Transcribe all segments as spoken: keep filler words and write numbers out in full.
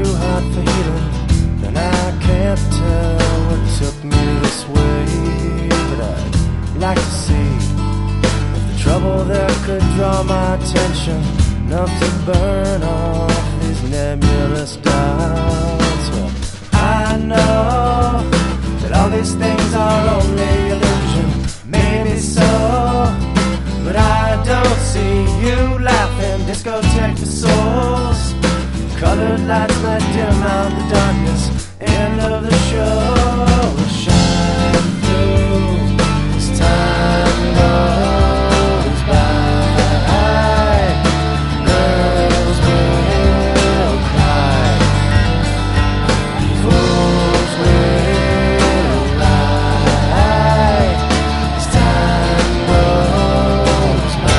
too hot for healing, then I can't tell what took me this way. But I'd like to see if the trouble there could draw my attention enough to burn off these nebulous doubts. Well, I know that all these things are only illusion, maybe so, but I don't see you laughing. Discotheque for souls, colored lights might dim out the darkness. End of the show, shine through as time goes by. Girls will cry, fools will lie as time goes by.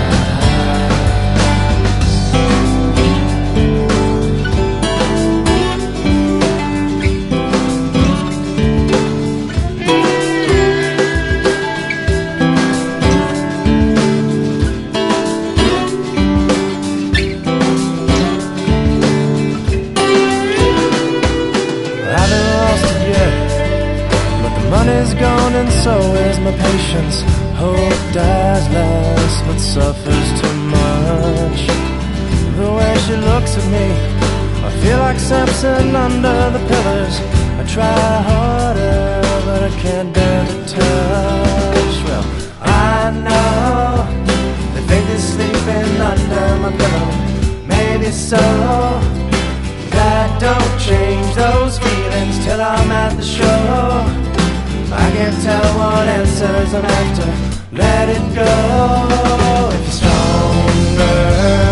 Money's gone and so is my patience. Hope dies last but suffers too much. The way she looks at me, I feel like Samson under the pillars. I try harder but I can't bear the touch. Well, I know that faith is sleeping under my pillow. Maybe so, that don't change those feelings till I'm at the show. I can't tell what answers I'm after. Let it go if you're stronger.